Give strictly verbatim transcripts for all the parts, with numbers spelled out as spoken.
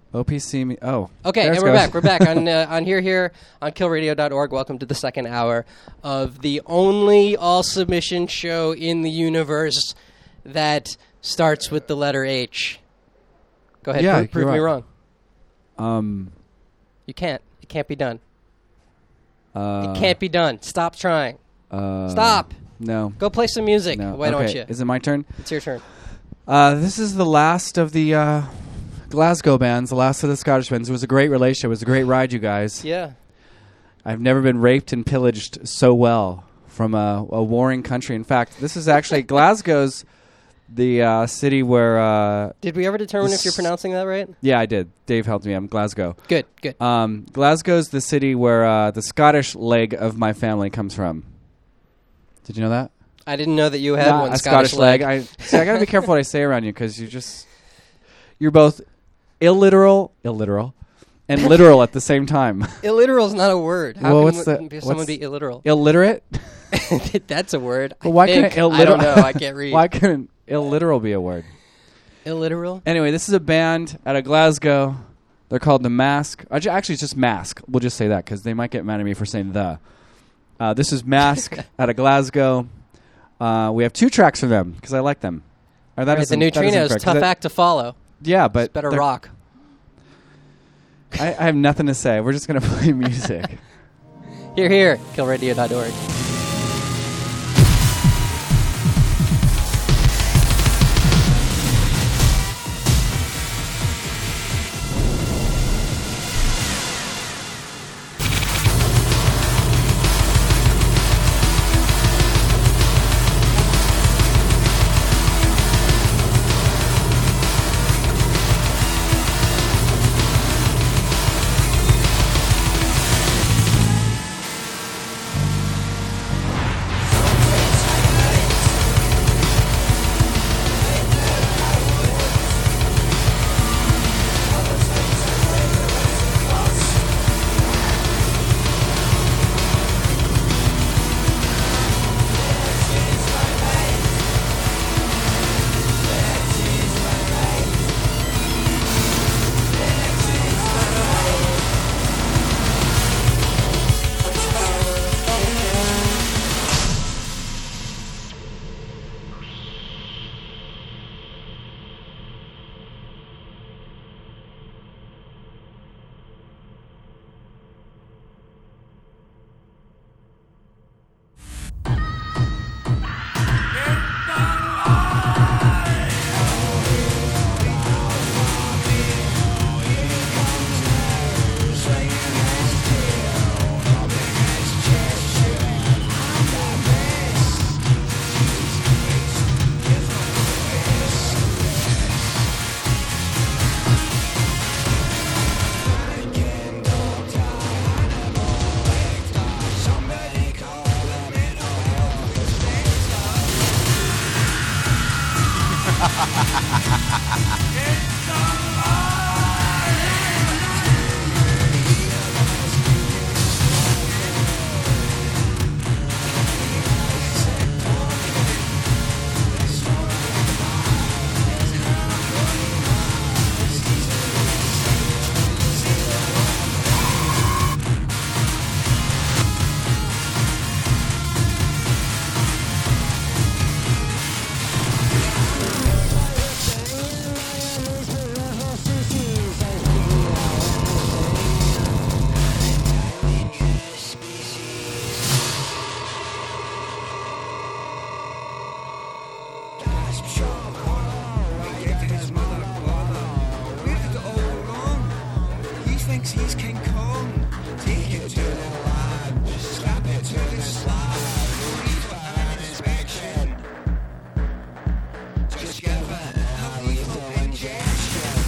O P C me. Oh. Okay, there and it we're goes. back. We're back on uh, on here here on kill radio dot org. Welcome to the second hour of the only all submission show in the universe that starts with the letter H. Go ahead, Yeah, prove, prove you're me right. wrong. Um. You can't. It can't be done. Uh, it can't be done. Stop trying. Uh, Stop. No. Go play some music. No. Why okay. don't you? Is it my turn? It's your turn. Uh, this is the last of the uh, Glasgow bands, the last of the Scottish bands. It was a great relationship. It was a great ride, you guys. Yeah. I've never been raped and pillaged so well from a, a warring country. In fact, this is actually Glasgow's the uh, city where... Uh, Did we ever determine this- if you're pronouncing that right? Yeah, I did. Dave helped me. I'm Glasgow. Good, good. Um, Glasgow's the city where uh, the Scottish leg of my family comes from. Did you know that? I didn't know that you had Not one a Scottish, Scottish leg. I see. I gotta be careful what I say around you because you just you're both illiteral, illiteral, and literal at the same time. Illiteral is not a word. How Well, can what's w- the- be- someone what's- be illiteral? Illiterate. That's a word. Well, I why think. couldn't illiteral? I don't know. I can't read. Why couldn't illiteral be a word? Illiteral? Anyway, this is a band out of Glasgow. They're called The Mask. Actually, it's just Mask. We'll just say that because they might get mad at me for saying the. Uh, this is Mask out of Glasgow. Uh, we have two tracks from them because I like them. Or that Right, isn't- the that isn't Neutrinos, correct, 'cause tough that- act to follow. Yeah, but It's better they're- rock. I, I have nothing to say. We're just gonna play music. Here, here, kill radio dot org. thinks he's King Kong. Take it to the lab, slap it to the slab. No need for an inspection. Just give it a lethal injection.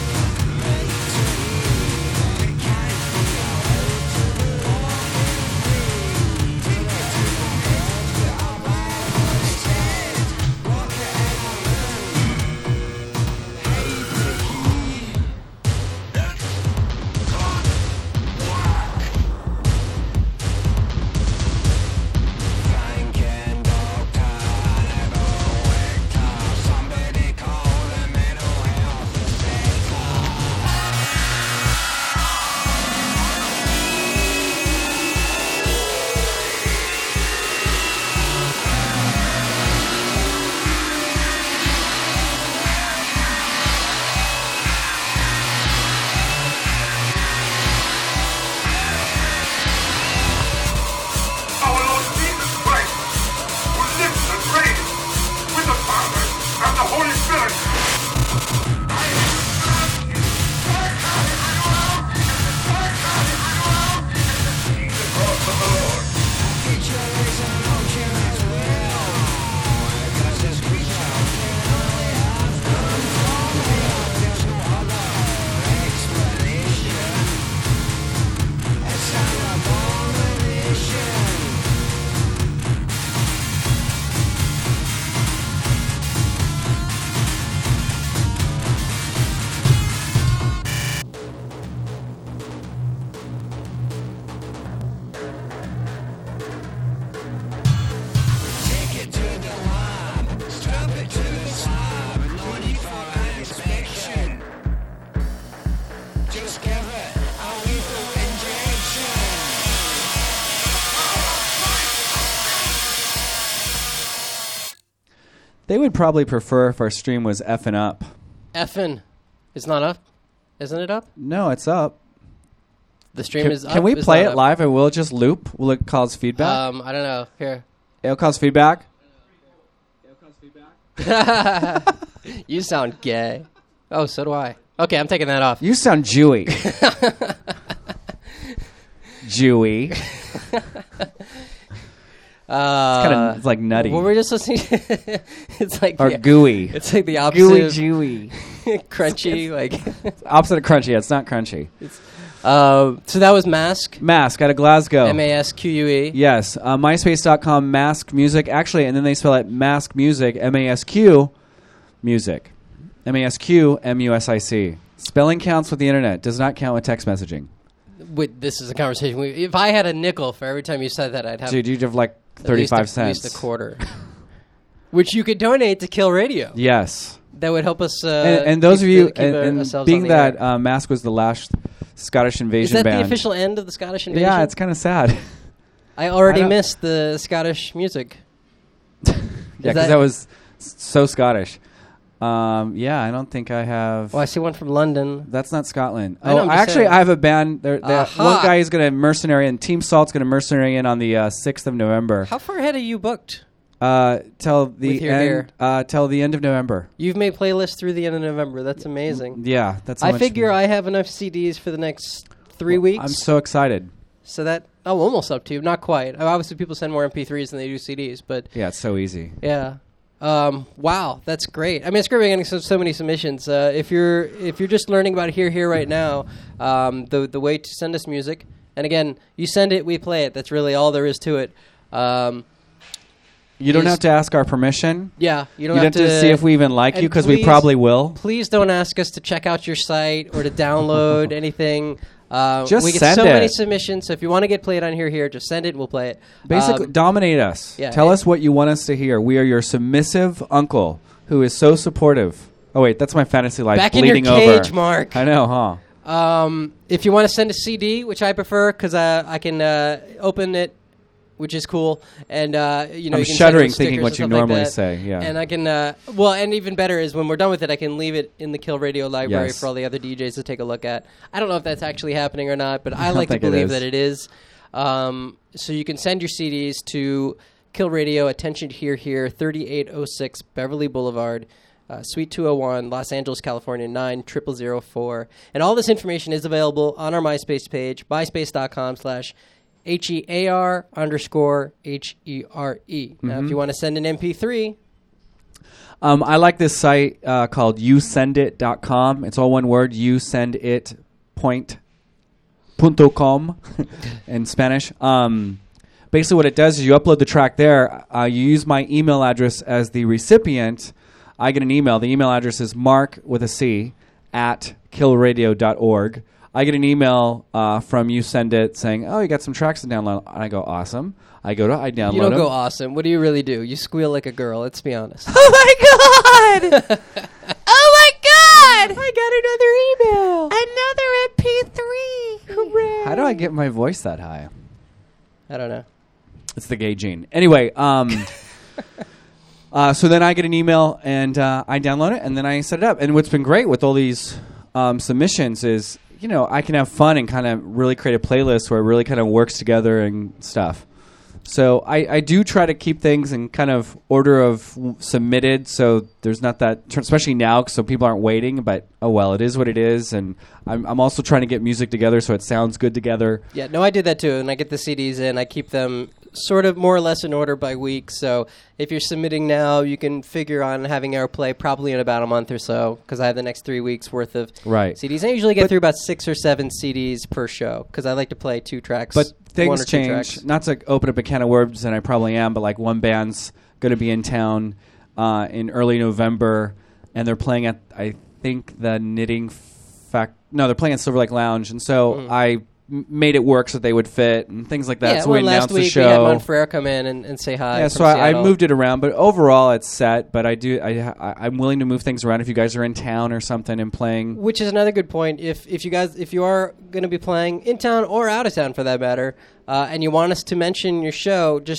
It can't be allowed to go on. They would probably prefer if our stream was effing up. Effin. It's not up? Isn't it up? No, it's up. The stream Can, is up. can we It's play not it up. live and will it just loop? Will it cause feedback? Um, I don't know. Here. It'll cause feedback? You sound gay. Oh, so do I. Okay, I'm taking that off. You sound Jewy. Jewy. Uh, Kind of like nutty. What were we just listening? It's like Or the, gooey. It's like the Gooey opposite. Jewy. of crunchy. Like. Opposite of crunchy. It's not crunchy. Uh, so that was Mask. Mask out of Glasgow. M A S Q U E. Yes. Uh, MySpace dot com Mask Music. Actually, and then they spell it Mask Music. M A S Q Music. M A S Q M U S I C. Spelling counts with the internet. Does not count with text messaging. Wait, this is a conversation. We, if I had a nickel for every time you said that, I'd have Dude, you'd have like at least thirty-five a, cents. At least a quarter. Which you could donate to Kill Radio. Yes. That would help us. Uh, and, and those keep of you, the- keep and, our- and ourselves on being the that air. uh, Mask was the last Scottish invasion Is that band. the official end of the Scottish invasion? Yeah, it's kind of sad. I already I don't- missed the Scottish music. Yeah, because that- that, was s- so Scottish. Um, yeah, I don't think I have. Well, I see one from London. That's not Scotland. I know, Oh, I'm I just actually saying. I have a band. There, there- Aha. one guy is going to mercenary, and Team Salt's going to mercenary in on the uh, sixth of November. How far ahead are you booked? Uh, till the With your end. hair. Uh, till the end of November. You've made playlists through the end of November. That's amazing. Yeah, that's. How I much figure I have enough C Ds for the next three Well, weeks. I'm so excited. so that oh, almost up to not quite. Uh, Obviously, people send more M P threes than they do C Ds, but Yeah, it's so easy. yeah. Um, wow, that's great. I mean, it's great we're getting so, so many submissions. Uh, if you're if you're just learning about Here Here right now, um, the the way to send us music, and again, you send it, we play it. That's really all there is to it. Um, You don't Is- have to ask our permission. yeah, you You don't don't have, have to see if we even like and you, because we please- probably will. Please don't ask us to check out your site or to download anything. Uh, Just we get send so many it. submissions, so if you want to get played on Here Here, just send it and we'll play it. Basically, Um, dominate us. yeah, Tell it- us what you want us to hear. We are your submissive uncle who is so supportive. Oh wait, that's my fantasy life back in your bleeding cage, over. Mark. I know, huh? Um, if you want to send a C D, which I prefer because uh, I can uh, open it, which is cool, and uh, you know, I'm you can shuddering send thinking little what stickers you and stuff like normally that. say. Yeah. And I can, uh, well, and even better is when we're done with it, I can leave it in the Kill Radio library Yes. for all the other D Js to take a look at. I don't know if that's actually happening or not, but I don't like to think it believe is. that it is. Um, so you can send your C Ds to Kill Radio, Attention Here Here, thirty-eight oh six Beverly Boulevard, uh, Suite two oh one, Los Angeles, California, nine zero zero zero four. And all this information is available on our MySpace page, myspace.com slash H E A R underscore H E R E. Now, Mm-hmm. if you want to send an M P three, Um, I like this site uh, called you send it dot com. It's all one word. You send it point punto com in Spanish. Um, basically, what it does is you upload the track there. Uh, you use my email address as the recipient. I get an email. The email address is mark with a C at killradio dot org. I get an email uh, from you send it saying, "Oh, you got some tracks to download." And I go, "Awesome." I go to I download you don't them. go awesome. What do you really do? You squeal like a girl. Let's be honest. Oh my god! Oh my god! I got another email. Another M P three. Hooray! How do I get my voice that high? I don't know. It's the gay gene. Anyway, um, uh, so then I get an email and uh, I download it and then I set it up. And what's been great with all these um, submissions is, you know, I can have fun and kind of really create a playlist where it really kind of works together and stuff. So I, I do try to keep things in kind of order of w- submitted, so there's not that, tr- especially now, so people aren't waiting. But oh well, it is what it is, and I'm I'm also trying to get music together so it sounds good together. Yeah, no, I do that too. And I get the C Ds in. I keep them sort of more or less in order by week. So if you're submitting now, you can figure on having airplay probably in about a month or so because I have the next three weeks worth of Right. C Ds. I usually get through about six or seven C Ds per show because I like to play two tracks. But one or things two change. tracks. Not to open up a can of worms, and I probably am, but like one band's going to be in town uh, in early November, and they're playing at, I think, the Knitting Fact. No, they're playing at Silver Lake Lounge, and so Mm. I m- made it work so they would fit and things like that. Yeah, so well, we last announced week the show. we had Monfrere come in and, and say hi. yeah, from so I, I Seattle. moved it around, but overall it's set. But I do, I, I, I'm willing to move things around if you guys are in town or something and playing. Which is another good point. If if you guys if you are going to be playing in town or out of town for that matter, uh, and you want us to mention your show, just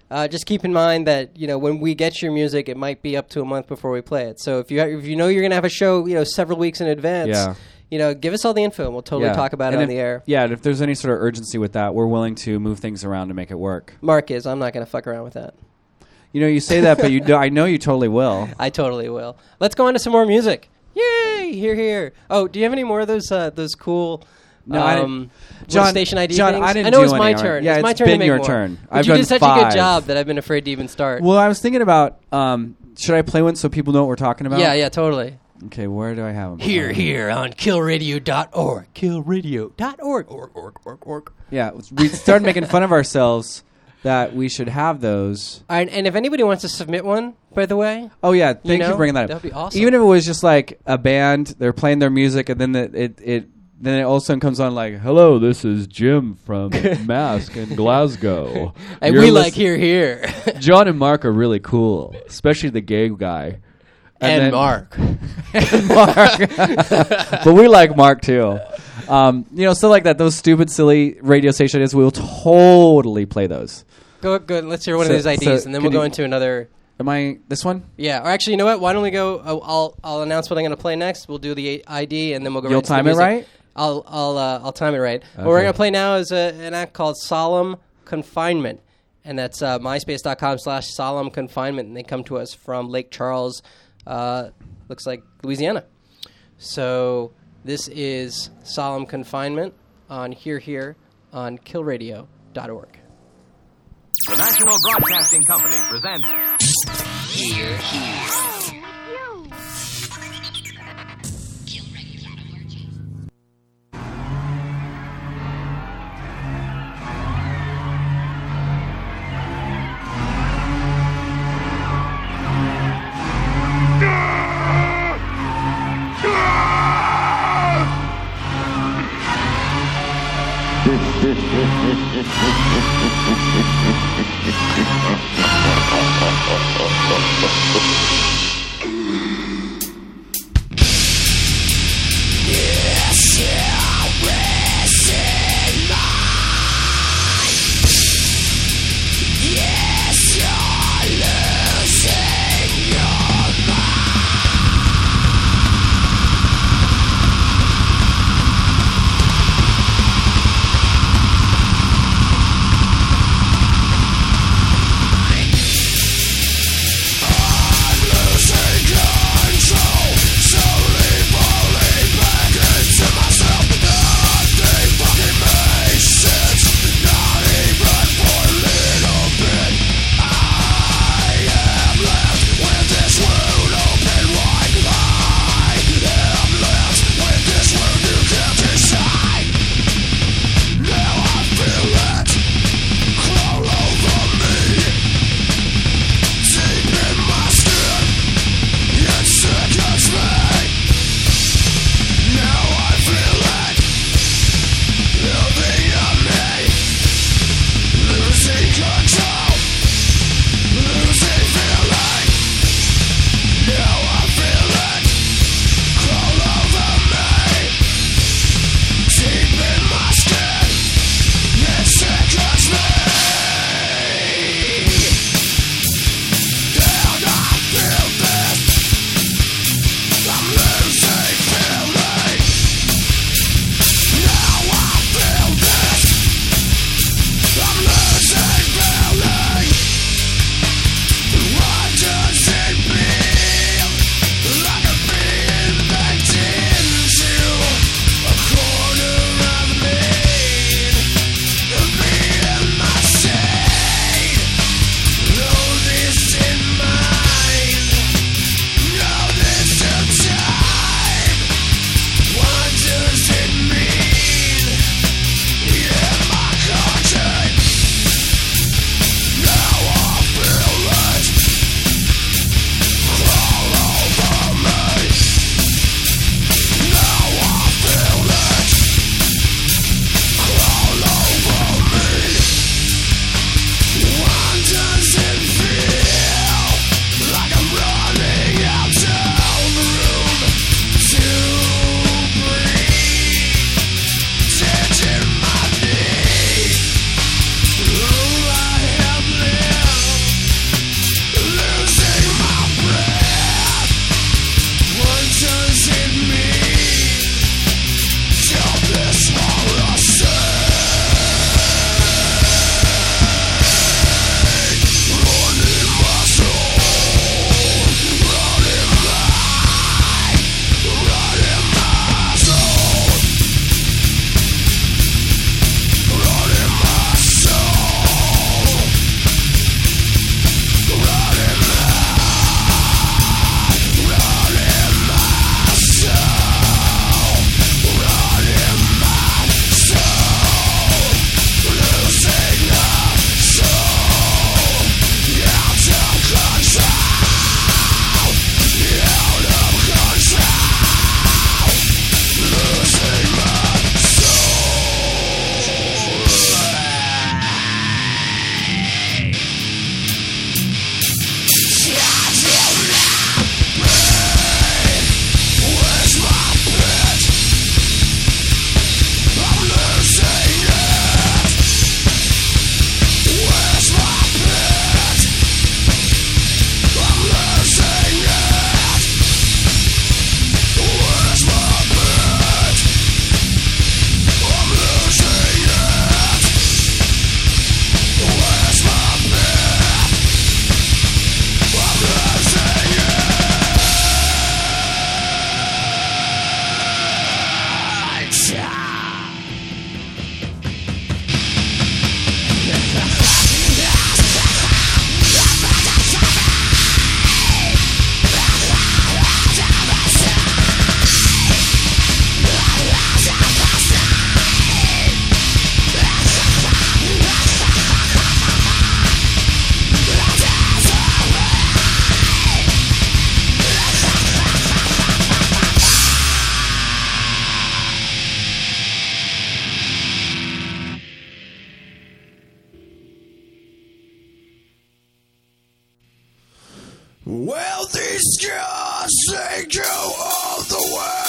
Uh, just keep in mind that you know when we get your music, it might be up to a month before we play it. So if you if you know you're gonna have a show, you know several weeks in advance, Yeah. you know, give us all the info and we'll totally Yeah. talk about And it if- on the air. Yeah, and if there's any sort of urgency with that, we're willing to move things around to make it work. Mark is. I'm not gonna fuck around with that. You know, you say that, but you do, I know you totally will. I totally will. Let's go on to some more music. Yay! Here, here. Oh, do you have any more of those uh, those cool? No, I um, didn't- John- station I D John, things? I didn't know do it's my any, all right. turn. Yeah, it's my it's turn to been make your more. turn. But I've you done did such a five. good job that I've been afraid to even start. Well, I was thinking about, um, should I play one so people know what we're talking about? yeah, yeah, totally. Okay, where do I have them? Here, here on kill radio dot org. kill radio dot org. Org, org, org, org. Yeah, we started making fun of ourselves that we should have those. All right, and if anybody wants to submit one, by the way, Oh yeah, thank you, know, for bringing that up. that'd be awesome. Even if it was just like a band, they're playing their music, and then the, it it then it all of a sudden comes on like, "Hello, this is Jim from Mask in Glasgow." and You're we like listen- here, here. John and Mark are really cool, especially the gay guy. and then- Mark. Mark. But we like Mark too. Um, you know, so like that, those stupid, silly radio station ideas, we will totally play those. Go, good. Let's hear one So- of these I Ds, so and then can we'll go you- into another. Am I this one? Yeah, or actually, you know what? Why don't we go? I'll I'll, I'll announce what I'm going to play next. We'll do the I D, and then we'll go. You'll right into the time it music. right? I'll I'll uh, I'll time it right. What Okay. we're going to play now is a, an act called Solemn Confinement, and that's uh, myspace dot com slash solemn confinement, and they come to us from Lake Charles, uh, looks like Louisiana. So this is Solemn Confinement on Here Here on kill radio dot org. The National Broadcasting Company presents Here, here. Losing Well, these guys, they go all the way.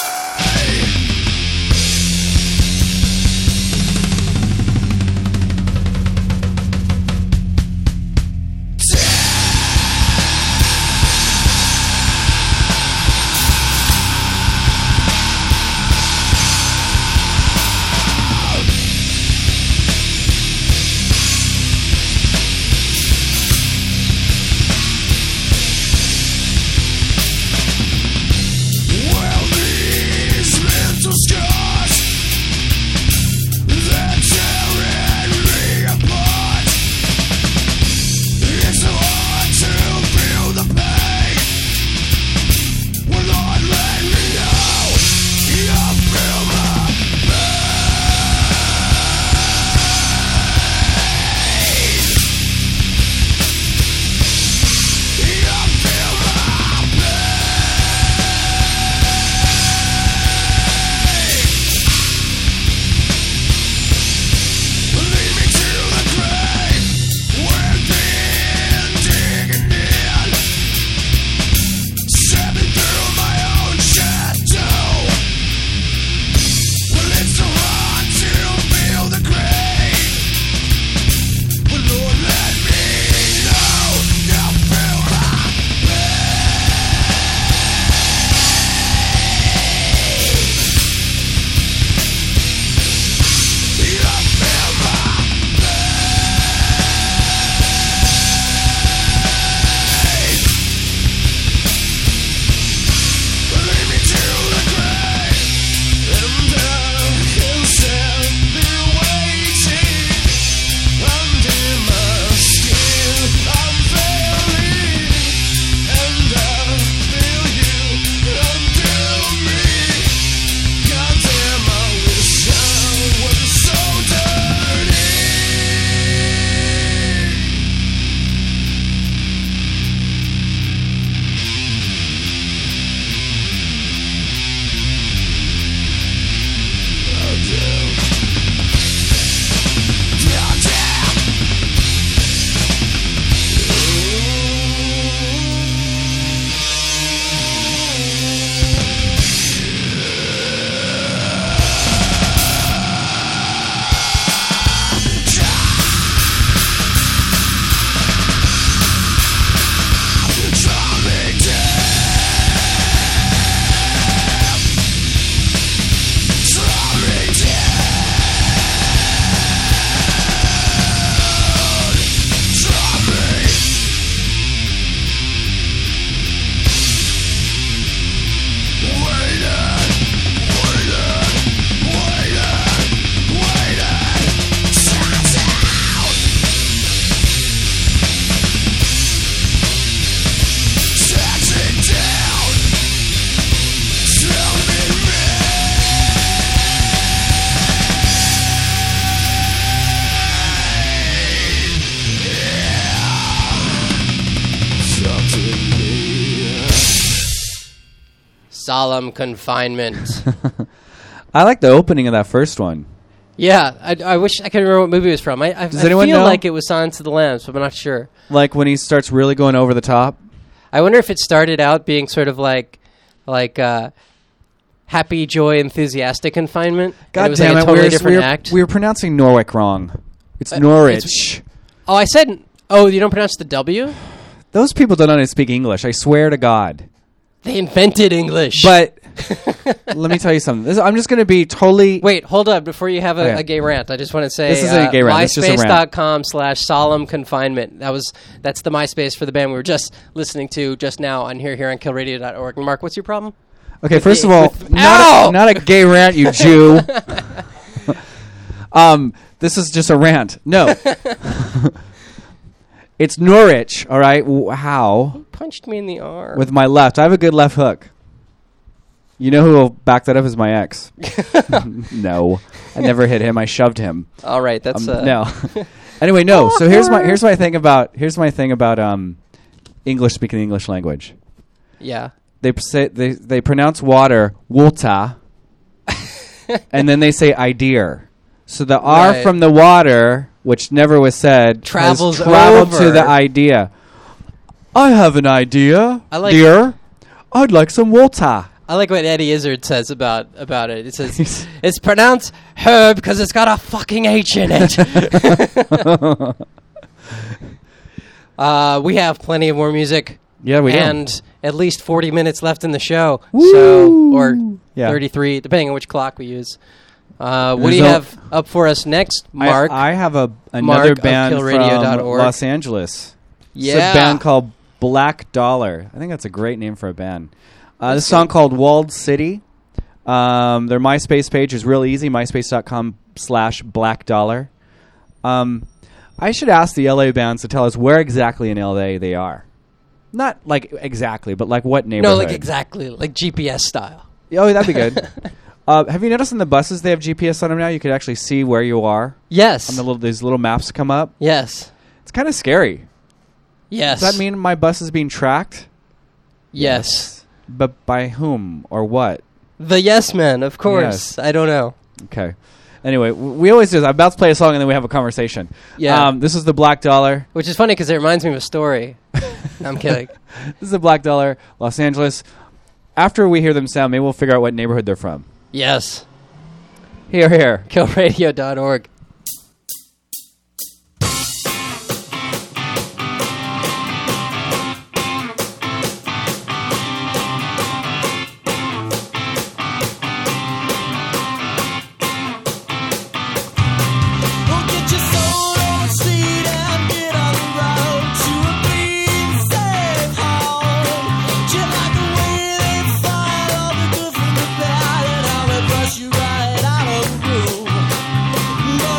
Well, these mental scars, they're tearing me apart. It's so hard to feel the pain. Well, Lord, let me know you feel my pain. You feel my Lead me to the grave where been digging in, stepping through my own shadow. Well, it's so hard to feel the grave. Well, Lord, let me know you feel my pain. You feel my Lead me to the grave, and I can stand there waiting. Under my skin, I'm failing, and I feel you under me. Goddamn, I wish I wasn't so dirty. Solemn Confinement. I like the opening of that first one. Yeah, I, I wish I could remember what movie it was from. I, I, Does I anyone feel know? like it was Silence of the Lambs, but I'm not sure. Like when he starts really going over the top. I wonder if it started out being sort of like, like uh, happy, joy, enthusiastic confinement. and God it was damn like it, a totally we're, different we're, act. we were pronouncing Norwich wrong. It's Uh, Norwich. oh, I said. Oh, you don't pronounce the W? Those people don't know how to speak English. I swear to God. They invented English. But let me tell you something. This, I'm just going to be totally... Wait, hold up. Before you have a, Okay. a gay rant, I just want to say This isn't a uh, gay rant, it's just a rant. MySpace.com slash solemn confinement. That was that's the MySpace for the band we were just listening to just now on here here on kill radio dot org. Mark, what's your problem? Okay, first the- of all, with- not Ow! a, not a gay rant, you Jew. um, this is just a rant. No. It's Norwich, all right? W- How? Punched me in the arm. With my left. I have a good left hook. You know who will back that up is my ex. No. I never hit him. I shoved him. All right, that's Um, uh, no. Anyway, no. So here's my here's my thing about here's my thing about um English speaking the English language. Yeah. They pr- say they they pronounce water water, and then they say idea. So the R Right. from the water, which never was said, Travels has traveled over. to the idea. I have an idea, I like- dear. I'd like some water. I like what Eddie Izzard says about about it. It says it's pronounced herb because it's got a fucking H in it. uh, we have plenty of more music. Yeah, we do. and at least forty minutes left in the show. Woo! So or Yeah. thirty-three, depending on which clock we use. Uh, what There's do you no- have up for us next, Mark? I, I have a another Mark of band kill radio dot from org. Los Angeles. yeah, It's a band called Black Dollar. I think that's a great name for a band. Uh, this song called Walled City. Um, their MySpace page is real easy, myspace.com slash Black Dollar. Um, I should ask the L A bands to tell us where exactly in L A they are. Not like exactly, but like what no, neighborhood. like exactly, like G P S style. Oh, that'd be good. uh, have you noticed in the buses they have G P S on them now? You could actually see where you are. Yes, On the little, these little maps come up. yes, It's kind of scary. yes. Does that mean my bus is being tracked? yes? But by whom or what? The Yes Men, of course. Yes. I don't know. Okay. Anyway, w- we always do this. I'm about to play a song and then we have a conversation. Yeah. Um, this is the Black Dollar. Which is funny because it reminds me of a story. I'm kidding. This is the Black Dollar, Los Angeles. After we hear them sound, maybe we'll figure out what neighborhood they're from. Yes. Here, here. kill radio dot org. Well, get your soul on the seat and get on the road to a clean, safe home. Do you like the way they find all the good from the bad and how they brush you right out of the room? But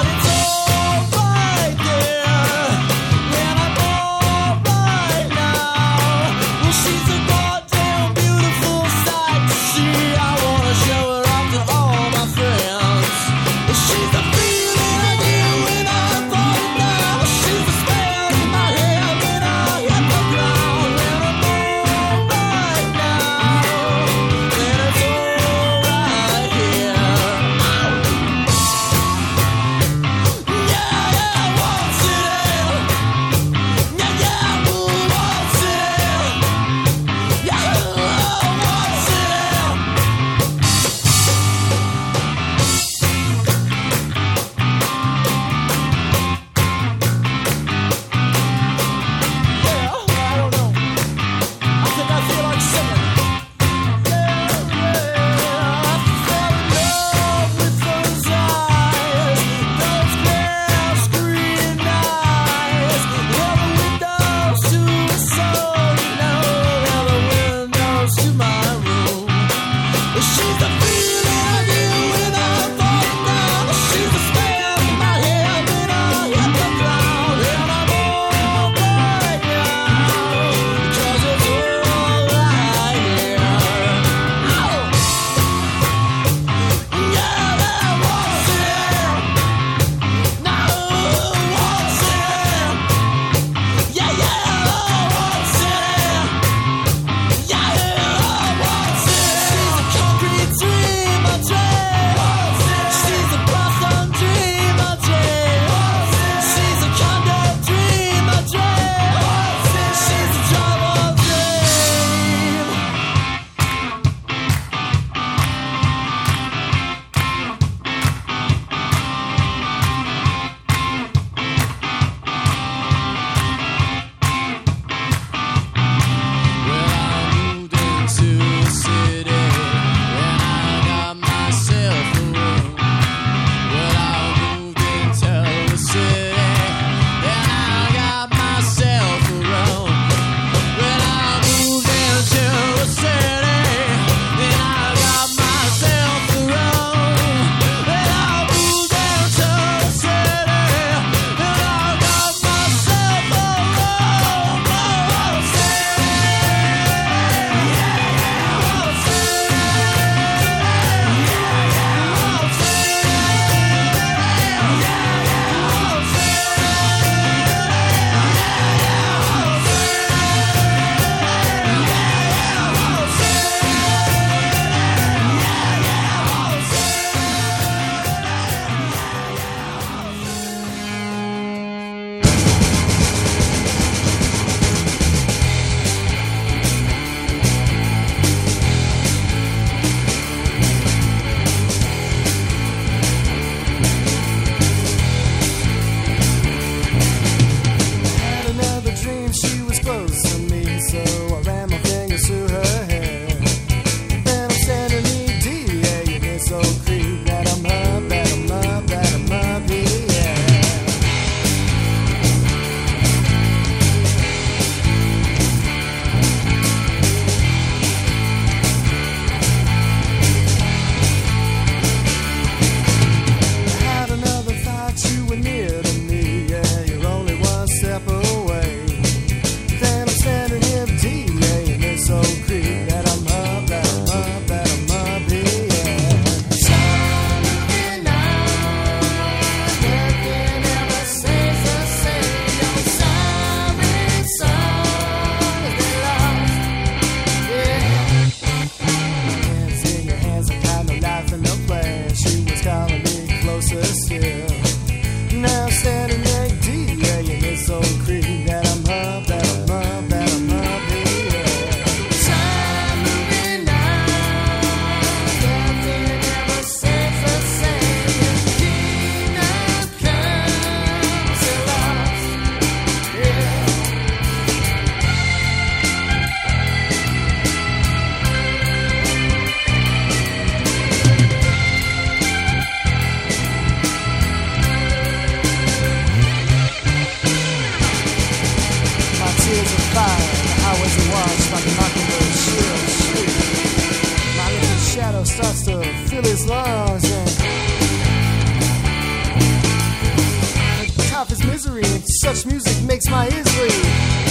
scream. Such music makes my ears bleed.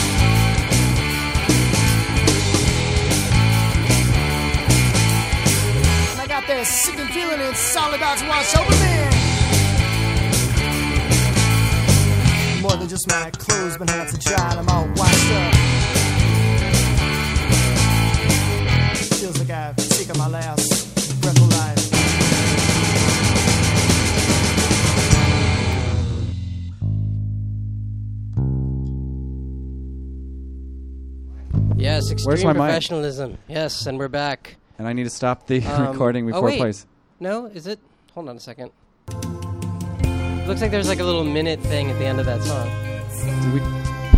And I got that sickening feeling it's all about to wash over me. More than just my clothes been had to dry, I'm all washed up. Feels like I've taken my last breath of life. Yes, extreme Where's my mic? professionalism. Yes, and we're back. And I need to stop the Um, recording oh, before it wait. plays. No, is it? Hold on a second. Looks like there's like a little minute thing at the end of that song. Do we?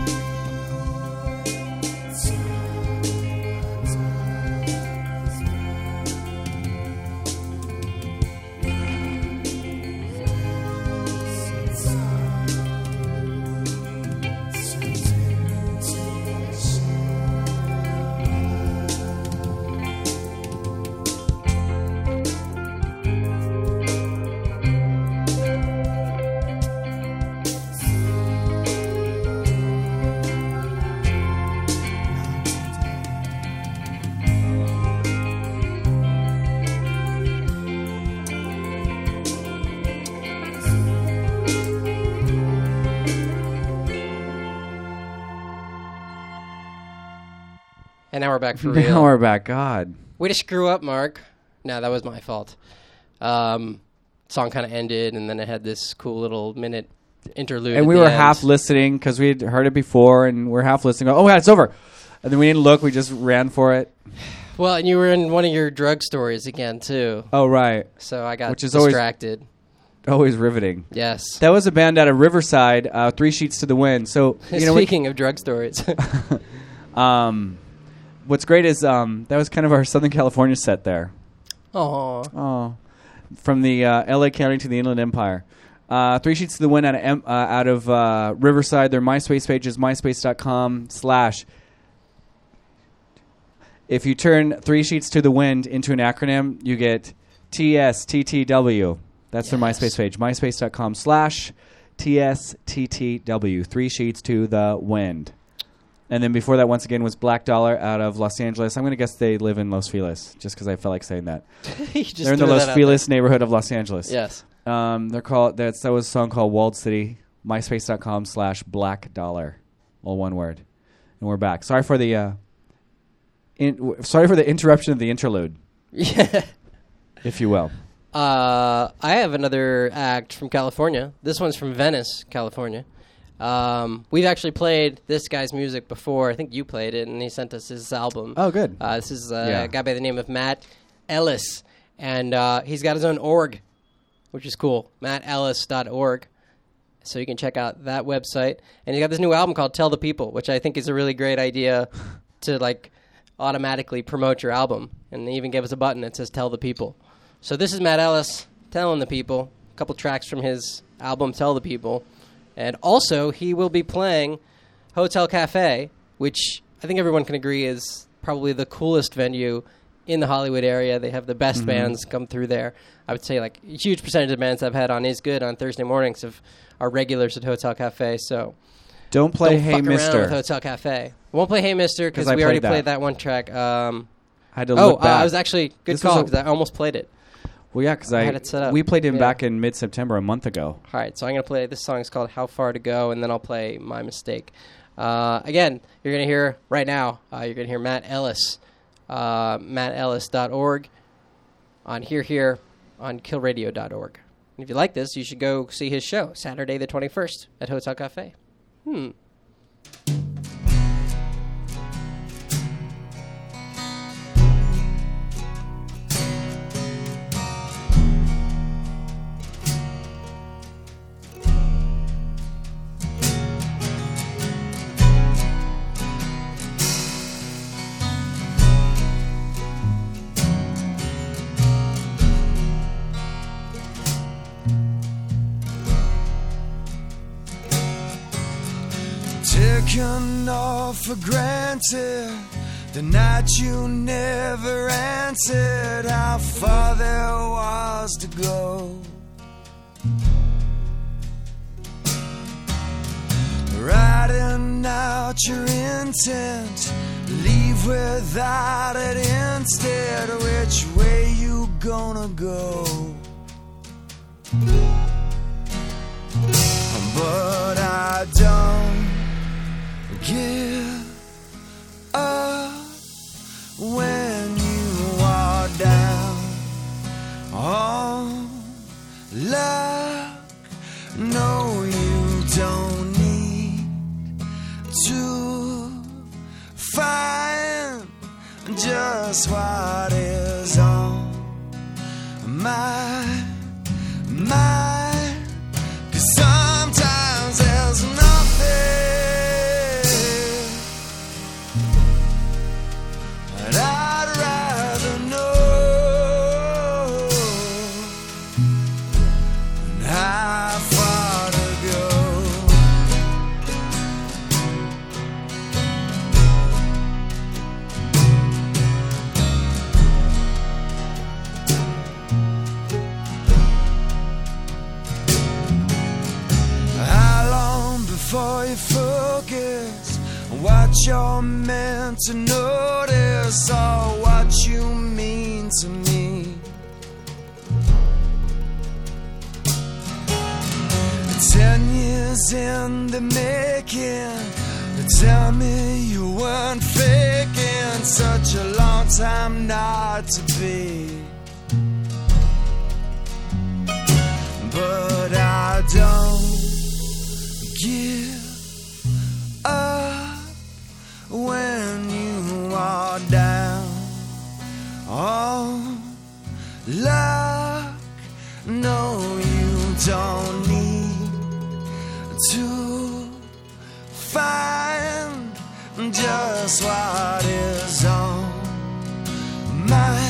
And now we're back for real. Now we're back. God. Way to screw up, Mark. No, that was my fault. Um, song kind of ended, and then it had this cool little minute interlude. And at we the were end. half listening because we had heard it before, and we're half listening. Oh, yeah, it's over. And then we didn't look. We just ran for it. Well, and you were in one of your drug stories again, too. Oh, right. So I got Which is always- distracted. Always riveting. Yes. That was a band out of Riverside, uh, Three Sheets to the Wind. So, you know, Speaking of drug stories. um, what's great is um, that was kind of our Southern California set there. Aw. Oh, from the uh, L A County to the Inland Empire. Uh, Three Sheets to the Wind out of, M- uh, out of uh, Riverside. Their MySpace page is myspace.com slash. If you turn Three Sheets to the Wind into an acronym, you get T S T T W. That's their Yes. MySpace page. MySpace.com slash T S T T W. Three Sheets to the Wind. And then before that, once again, was Black Dollar out of Los Angeles. I'm going to guess they live in Los Feliz, just because I felt like saying that. You just They're in the threw Los that out Feliz neighborhood of Los Angeles. there. Yes. Um, they're called. That's that was a song called Walled City. MySpace.com slash Black Dollar, all one word. And we're back. Sorry for the. Uh, in, w- sorry for the interruption of the interlude, Yeah. if you will. Uh, I have another act from California. This one's from Venice, California. Um, we've actually played this guy's music before. I think you played it, and he sent us his album. Oh, good. Uh, this is uh, Yeah. a guy by the name of Matt Ellis, and uh, he's got his own org, which is cool, matt ellis dot org. So you can check out that website. And he's got this new album called Tell the People, which I think is a really great idea to like automatically promote your album. And they even gave us a button that says Tell the People. So this is Matt Ellis telling the people, a couple tracks from his album Tell the People. And also, he will be playing Hotel Cafe, which I think everyone can agree is probably the coolest venue in the Hollywood area. They have the best Mm-hmm. bands come through there. I would say like a huge percentage of bands I've had on Is Good on Thursday mornings have, are regulars at Hotel Cafe. So Don't play don't Hey fuck around Mister. with Hotel Cafe. I won't play Hey Mister because 'Cause I we already played that. played that one track. Um, I had to oh, look uh, back. I was actually good This was call a- because I almost played it. well, yeah, because I I, had it set up. we played him Yeah. back in mid-September, a month ago. All right, so I'm going to play, this song is called How Far to Go, and then I'll play My Mistake. Uh, again, you're going to hear, right now, uh, you're going to hear Matt Ellis, uh, matt ellis dot org, on Here Here, on kill radio dot org. And if you like this, you should go see his show, Saturday the twenty-first, at Hotel Cafe. Hmm. Taken all for granted. The night you never answered how far there was to go. out your intent, leave without it instead. Which way you gonna go? But I don't give up when you are down on luck. No, you don't need to find just what is on my mind. 'Cause sometimes there's nothing that I'd rather know than how far to go. How long before you focus on what you're meant to notice or what you mean to me? Ten years in the making, tell me you weren't faking. Such a long time not to be. But I don't give up when you are down on luck. No, you don't need to find just what is on my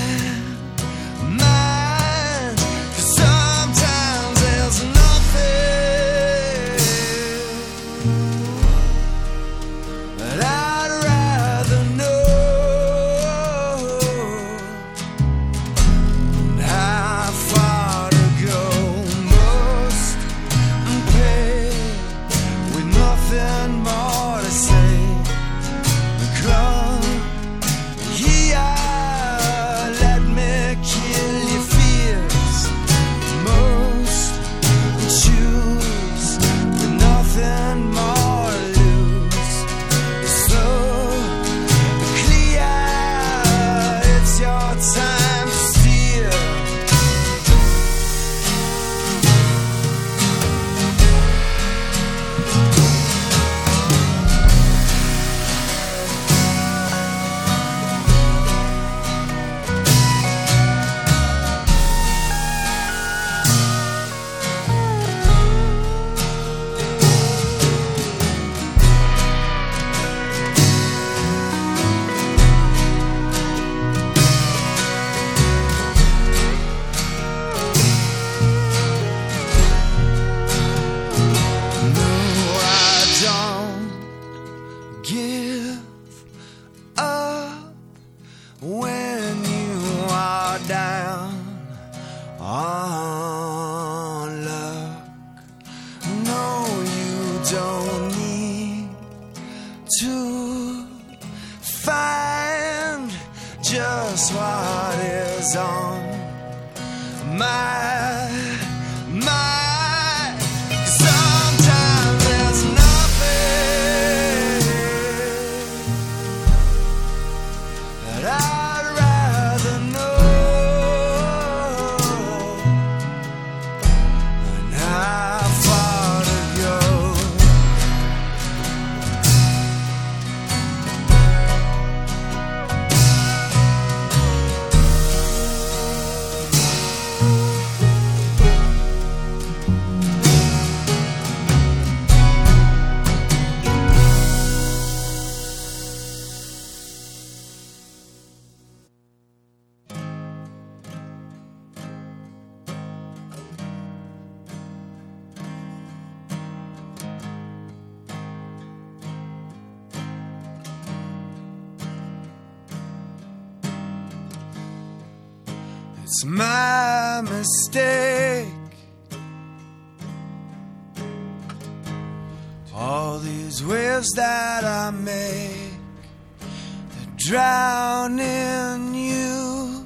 mind. 'Cause sometimes there's nothing that I'd rather know than how far to go. Most pay with nothing more to say. Come here, let me kill your fears. Most choose with nothing more to lose. So clear, it's your time to steal. No, I don't give up when you are down on luck. No, you don't need to find just what is on my mind. Sometimes there's nothing that I'd rather know than how far to go. It's my mistake. all these waves that I make that drown in you.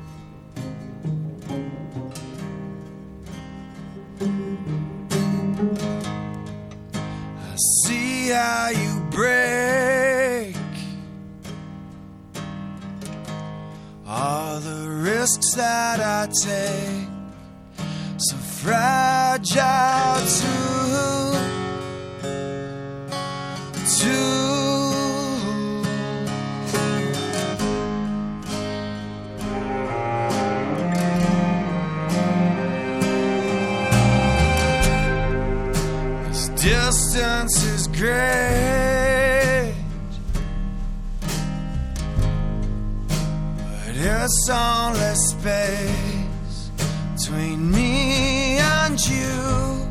I see how you break all the risks that I take, so fragile too, too. This distance is great, but it's only space between me and you.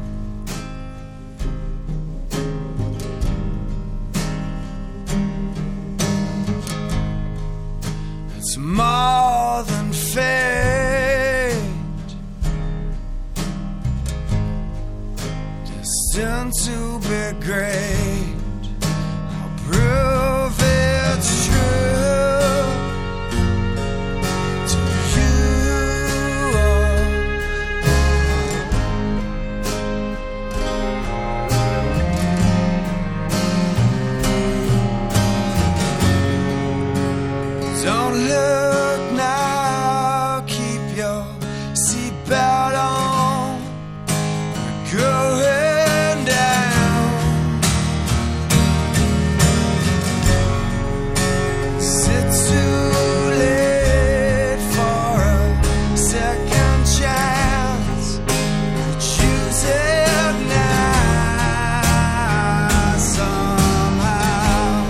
It's more than fate, destined to be great. I'll prove it's true to you. Don't look now, keep your seatbelt on. We're going down. Is it too late for a second chance? Choose it now somehow.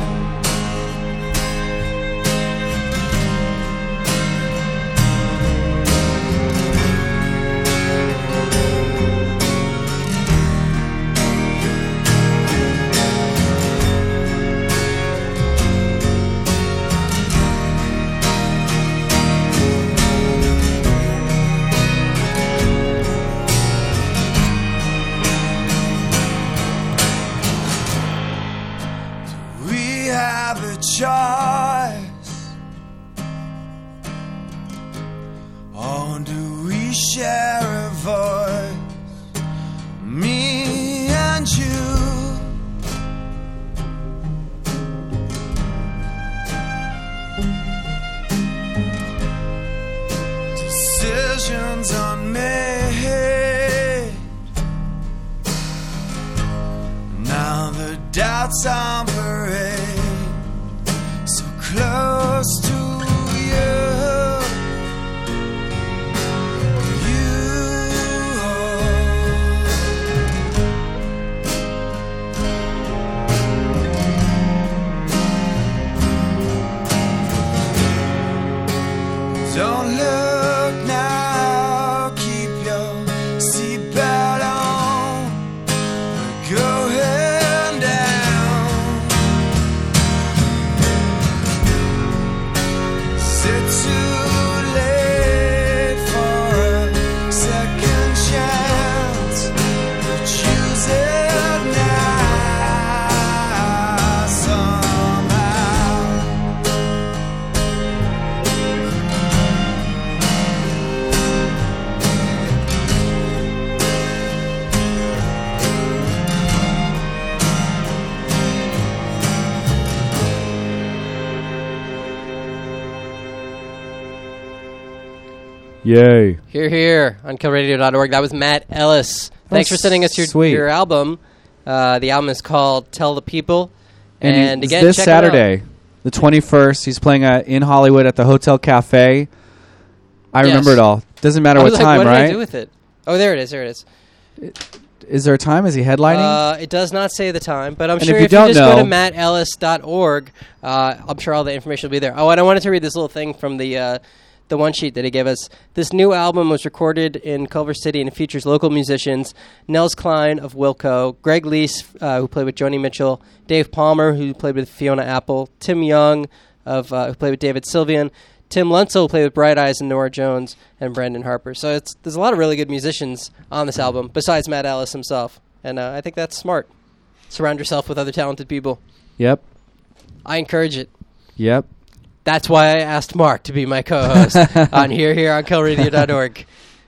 We have a choice, or do we share a voice? Me and you. Decisions unmade. Now the doubts on parade, so close to you. You don't look now, keep your seatbelt on. We're going down. Is it too late for a second chance? Choose it now somehow. Yay. Here, here on kill radio dot org. That was Matt Ellis. Thanks for That's sending us your sweet. your album. Uh, the album is called Tell the People. And, And, he- again, this check it out. Saturday, the twenty-first, he's playing uh, in Hollywood at the Hotel Cafe. I Yes. remember it all. Doesn't matter I what was like, time, what did right? I do with it? Oh, there it is. There it is. Is there a time? Is he headlining? Uh, it does not say the time, but I'm And sure if you if you, don't just go know- to matt ellis dot org, uh, I'm sure all the information will be there. Oh, and I wanted to read this little thing from the uh, the one sheet that he gave us. This new album was recorded in Culver City and it features local musicians: Nels Klein of Wilco, Greg Leese, uh, who played with Joni Mitchell, Dave Palmer, who played with Fiona Apple, Tim Young, of uh, who played with David Sylvian, Tim Lunsell, who played with Bright Eyes and Nora Jones, and Brendan Harper. So it's there's a lot of really good musicians on this album, besides Matt Ellis himself, and uh, I think that's smart. Surround yourself with other talented people. Yep. I encourage it. Yep. That's why I asked Mark to be my co-host on Here Here on kill radio dot org.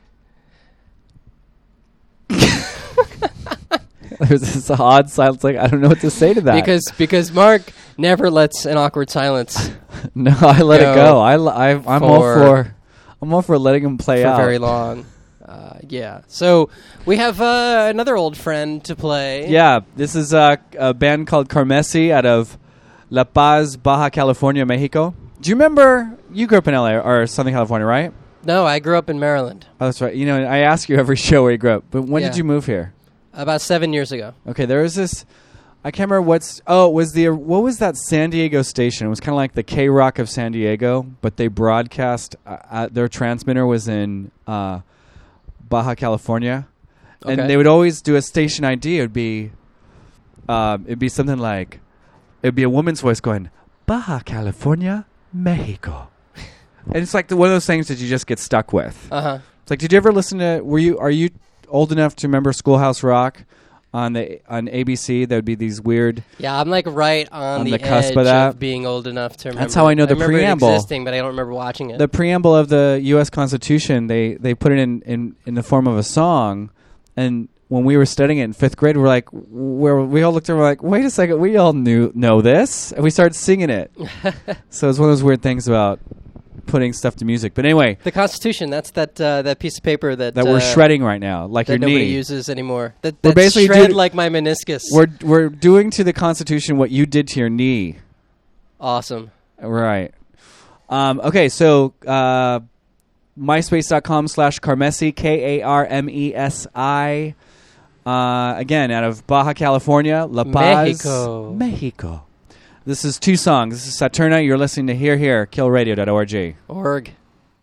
There's this odd silence. Like I don't know what to say to that. Because because Mark never lets an awkward silence no, I let go it go. I, I I'm all for- for I'm all for letting him play for out. very long. Uh, yeah. So we have uh, another old friend to play. Yeah, this is uh, a band called Carmesi out of La Paz, Baja California, Mexico. Do you remember? You grew up in L A or Southern California, right? No, I grew up in Maryland Oh, that's right. You know, I ask you every show where you grew up, but when Yeah. did you move here? about seven years ago. Okay, there was this. I can't remember what's. Oh, it was the what was that San Diego station? It was kind of like the K Rock of San Diego, but they broadcast. Uh, uh, their transmitter was in uh, Baja California, Okay. and they would always do a station I D. It would be, um, it'd be something like, it'd be a woman's voice going, Baja California, Mexico, and it's like the, one of those things that you just get stuck with. Uh huh. It's like, did you ever listen to? Were you? Are you old enough to remember Schoolhouse Rock on the on A B C? That would be these weird. Yeah, I'm like right on, On the, the cusp edge of that. being old enough to remember. That's how I know the remember preamble. it existing, but I don't remember watching it. The preamble of the U S Constitution, they, they put it in, in, in the form of a song, and when we were studying it in fifth grade, we're like, where we all looked at, it, we're like, wait a second, we all knew know this, and we started singing it. So it's one of those weird things about putting stuff to music. But anyway, The Constitution, that's that uh, that piece of paper that that we're uh, shredding right now, like that your nobody knee. uses anymore. That We're that's basically shred doing- like my meniscus. We're we're doing to the Constitution what you did to your knee. awesome. Right. Um, okay, so uh, myspace.com slash Carmesi, K A R M E S I. Uh, again, out of Baja California, La Paz, Mexico. Mexico. This is two songs. This is Saturna. You're listening to Here Here, kill radio dot org. Org.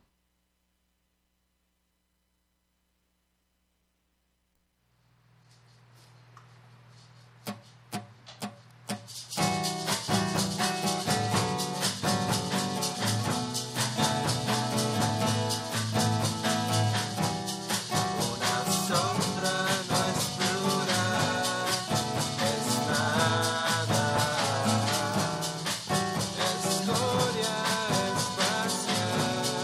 Una sombra no es plural, es nada. Escoria espacial.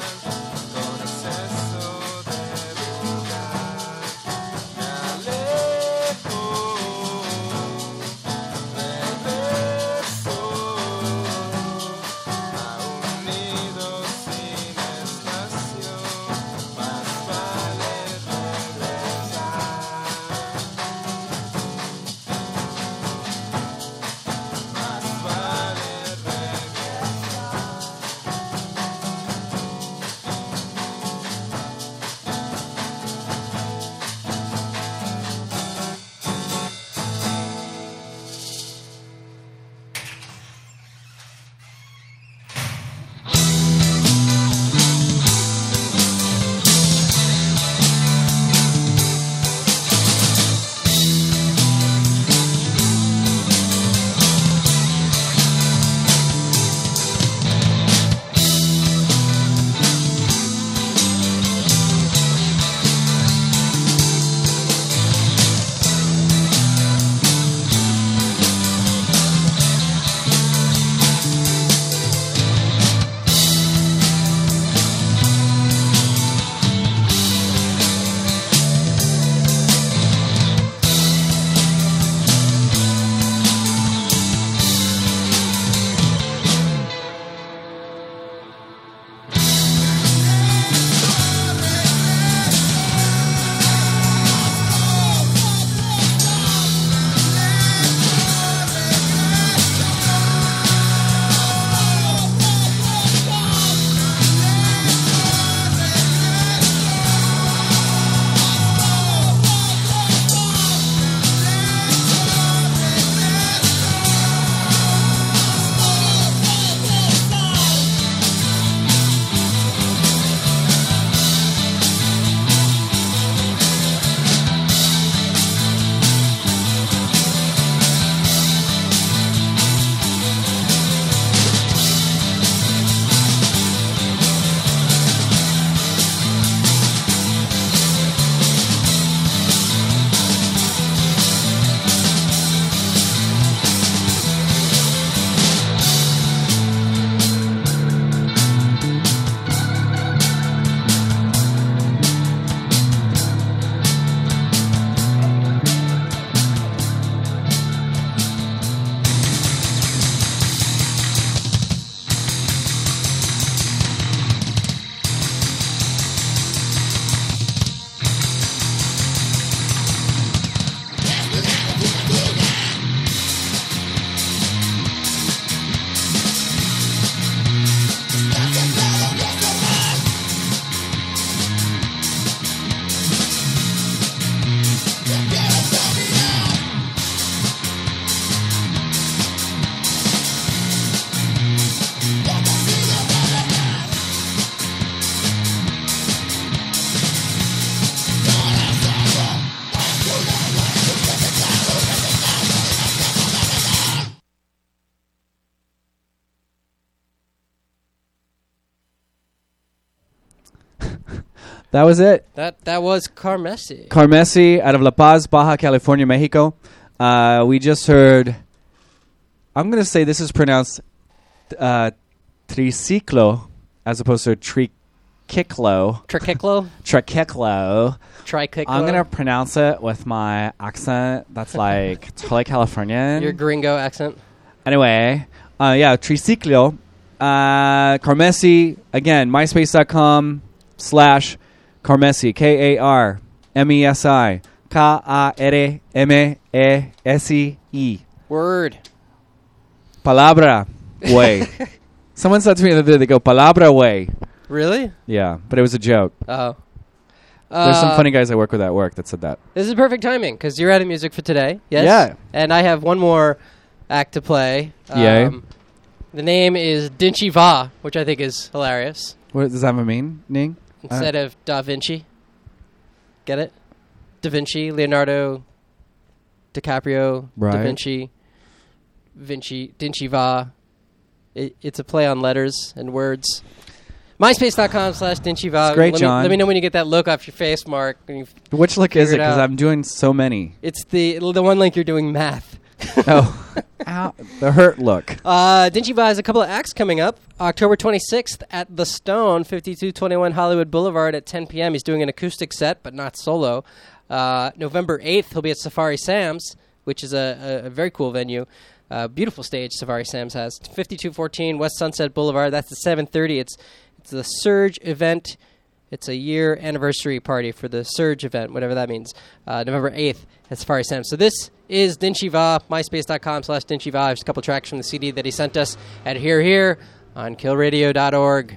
That was it. That that was Carmessi. Carmessi out of La Paz, Baja California, Mexico. Uh, we just heard. I'm going to say this is pronounced uh, triciclo as opposed to triciclo. Triciclo? Triciclo. Triciclo. I'm going to pronounce it with my accent that's like totally Californian. Your gringo accent. Anyway, uh, yeah, triciclo. Uh, Carmessi, again, myspace.com slash Carmessi, K A R M E S I, K A R M E S I. Word. Palabra way. Someone said to me the other day, they go, palabra way. Really? Yeah, but it was a joke. Oh. There's some Uh, funny guys I work with at work that said that. This is perfect timing because you're out of music for today. Yes? Yeah. And I have one more act to play. Yay. The name is Dinchi Va, which I think is hilarious. What does that have a mean, Ning? Instead of Da Vinci. Get it? Da Vinci, Leonardo DiCaprio, Right. Da Vinci, Vinci, Dinchi Va. It, it's a play on letters and words. MySpace.com slash Dinchi Va. It's great, let John. Me, let me know when you get that look off your face, Mark. and you've Which look is it? figured Because out. I'm doing so many. It's the the one link you're doing math. Oh, ow, the hurt look. Uh, Dinchi Va has a couple of acts coming up. October twenty-sixth at The Stone, fifty-two twenty-one Hollywood Boulevard at ten p.m. He's doing an acoustic set, but not solo. Uh, November eighth, he'll be at Safari Sam's, which is a, a, a very cool venue. Uh, beautiful stage Safari Sam's has. fifty-two fourteen West Sunset Boulevard. That's at seven thirty. It's it's the Surge event. It's a year anniversary party for the Surge event, whatever that means. Uh, November eighth at Safari Sam's. So this is Dinchi Va, myspace.com slash Dinchi Va. There's a couple tracks from the C D that he sent us at Here Here on kill radio dot org.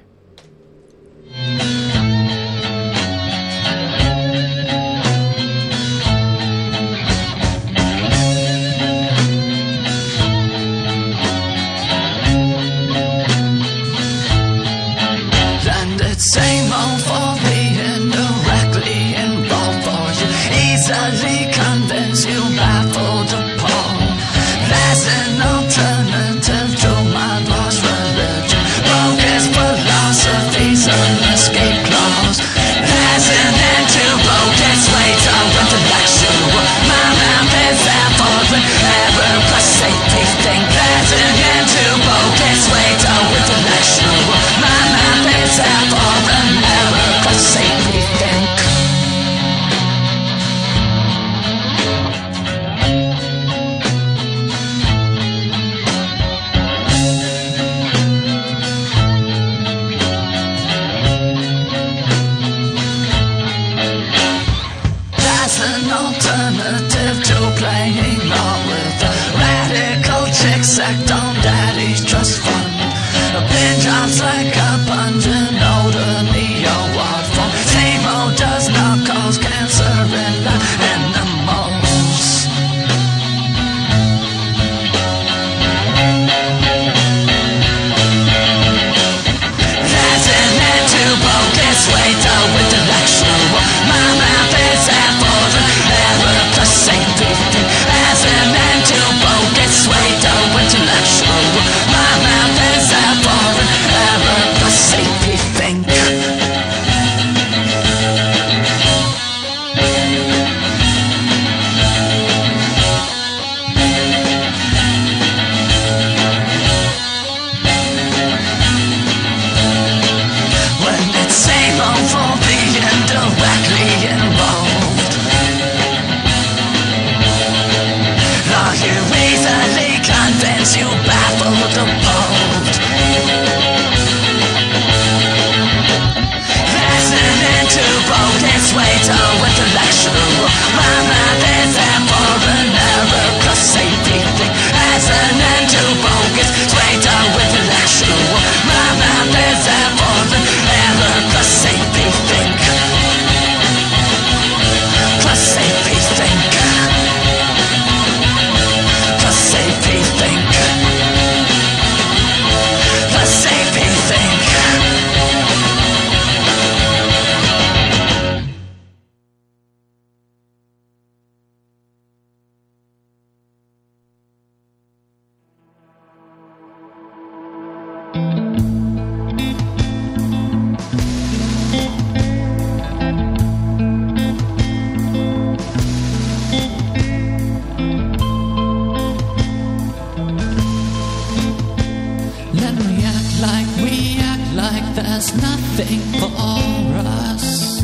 And it's same old for me, indirectly involved for you, easily convince you, baffled upon. There's an alternative to my lost religion, bogus philosophies, an escape clause. There's an end to bogus ways of intellectual. My mouth is there for an error plus safety thing. There's an end to bogus ways of intellectual. My mouth is there for an error plus safety think. That's an alternative to playing along with a radical chick sect on Daddy's Trust Fund. A pin drops like a pungent odor, neo art form. Same old does not cause cancer in the animals. There's an end to bogus weight of intellectual. My mouth is there for an error plus safety thing. There's an end to bogus weight of intellectual. My mouth is there for an error plus safety think. When it's same old for the indirectly involved. Are you easily convinced, you baffled appalled? There's an end to bogus ways of intellectual. My mouth is there for an error plus safety thing. There's an end to bogus ways of intellectual. My mouth is there for an error plus safety think. Plus safety think. Plus safety think. something for us.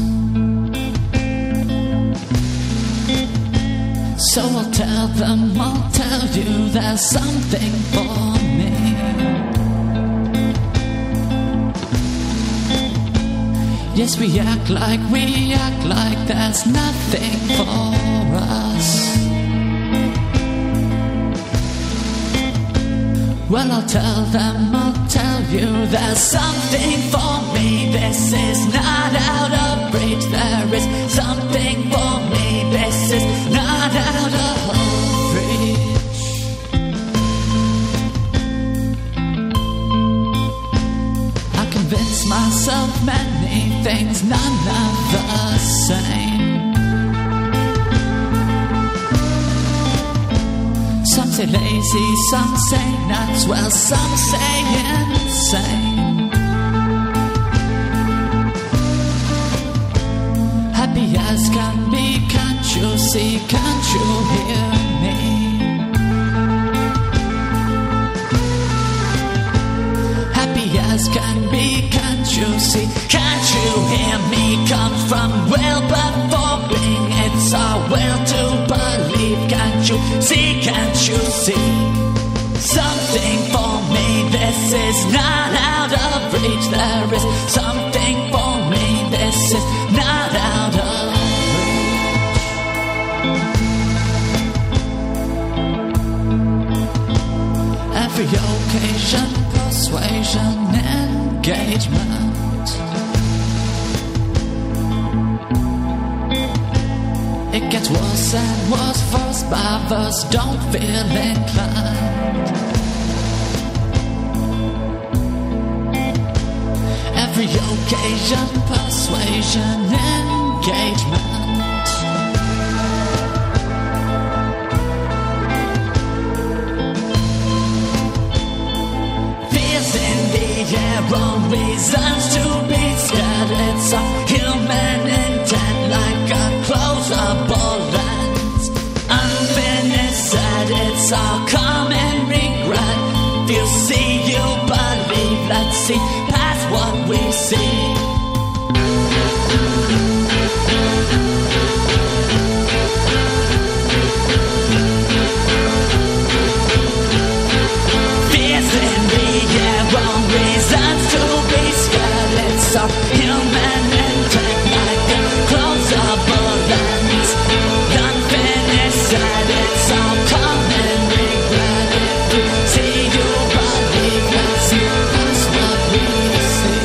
So I'll tell them, I'll tell you there's something for me. Yes, we act like, we act like there's nothing for us. Well, I'll tell them, I'll tell you there's something for me. This is not out of reach. There is something for me. This is not out of reach. I convince myself many things, none of the same. Some say lazy, some say nuts, well, some say insane. Happy as can be, can't you see, can't you hear me? Happy as can be, can't you see, can't you hear me? Comes from will before being, it's our will to believe. Can't you see, can't you see? Something for me, this is not out of reach. There is something for me, this is not out of reach. Every occasion, persuasion, engagement. It gets worse and worse, verse by verse, don't feel inclined. Every occasion, persuasion, engagement. Fears in the air, wrong reasons to be scared. It's a human intent, like a closable lens. Unfinished said, it's all common regret. If you see, you believe. Let's see past what we see. Fears in the air, wrong reasons to be scared. It's all human intent, like a closable lens. Unfinished said, it's all common regret. If you see, you believe. Let's see past what we see.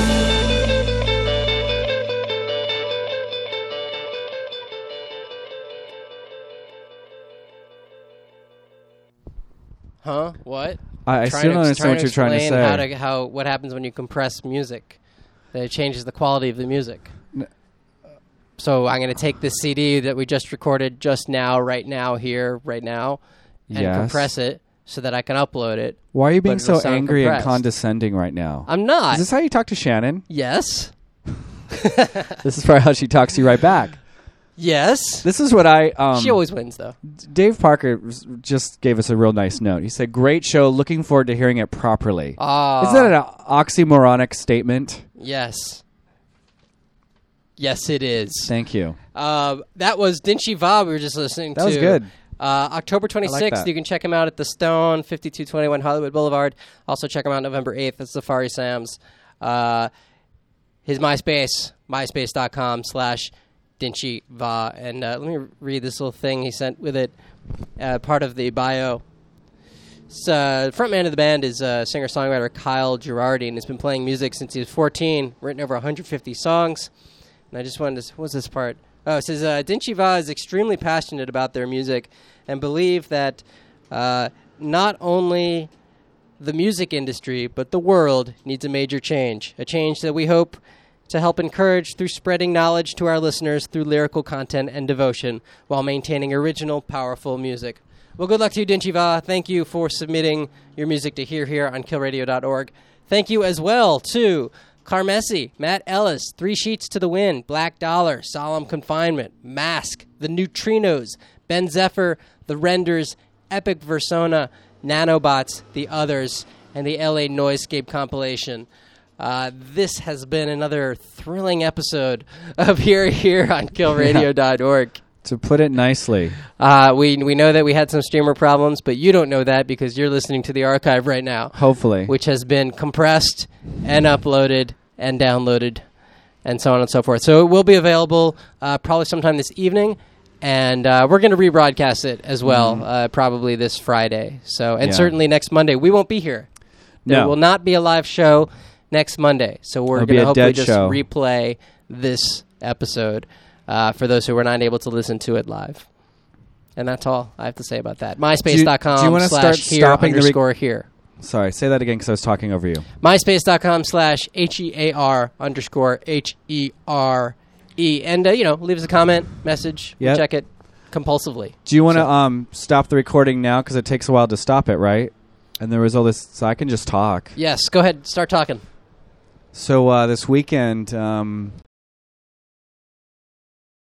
Huh? What? I, I Trying still don't to- understand what you're trying to explain say. How, to, how what happens when you compress music? That it changes the quality of the music. N- So I'm going to take this C D that we just recorded just now, right now, here, right now, and Yes. compress it so that I can upload it. Why are you but being it'll so sound angry and compressed. condescending right now? I'm not. Is this how you talk to Shannon? Yes. This is probably how she talks to you right back. Yes. This is what I... Um, she always wins, though. Dave Parker s- just gave us a real nice note. He said, great show. Looking forward to hearing it properly. Ah. Isn't that an oxymoronic statement? Yes. Yes, it is. Thank you. Uh, that was Dinchi Va we were just listening That to. was good. Uh, October twenty-sixth, that. you can check him out at The Stone, fifty-two twenty-one Hollywood Boulevard. Also check him out November eighth at Safari Sam's. Uh, his MySpace, myspace.com slash Dinchi Va. And uh, let me read this little thing he sent with it, uh, part of the bio. So, uh, frontman of the band is uh, singer-songwriter Kyle Girardi, and has been playing music since he was fourteen, written over one hundred fifty songs. And I just wanted to... What's this part? Oh, it says, uh, Dinchi Va is extremely passionate about their music and believe that uh, not only the music industry, but the world needs a major change. A change that we hope to help encourage through spreading knowledge to our listeners through lyrical content and devotion while maintaining original, powerful music. Well, good luck to you, Dinchi Va. Thank you for submitting your music to Hear Here on kill radio dot org. Thank you as well to Carmessi, Matt Ellis, Three Sheets to the Wind, Black Dollar, Solemn Confinement, Mask, The Neutrinos, Ben Zephyr, The Renders, Epic Versona, Nanobots, The Others, and the L A Noisescape compilation. Uh, this has been another thrilling episode of Here Here on kill radio dot org. To put it nicely. Uh, we we know that we had some streamer problems, but you don't know that because you're listening to the archive right now. Hopefully. Which has been compressed and uploaded and downloaded and so on and so forth. So it will be available uh, probably sometime this evening, and uh, we're going to rebroadcast it as well, mm. uh, probably this Friday. So And yeah. certainly next Monday. We won't be here. There no. will not be a live show next Monday. So we're going to hopefully just show. replay this episode. Uh, for those who were not able to listen to it live. And that's all I have to say about that. MySpace dot com do you, do you slash start here stopping underscore the rec- here. Sorry, say that again because I was talking over you. MySpace dot com slash H E A R underscore H E R E. And, uh, you know, leave us a comment, message. Yep. We'll check it compulsively. Do you want to so. um, stop the recording now because it takes a while to stop it, right? And there was all this, so I can just talk. Yes, go ahead. Start talking. So uh, this weekend, um,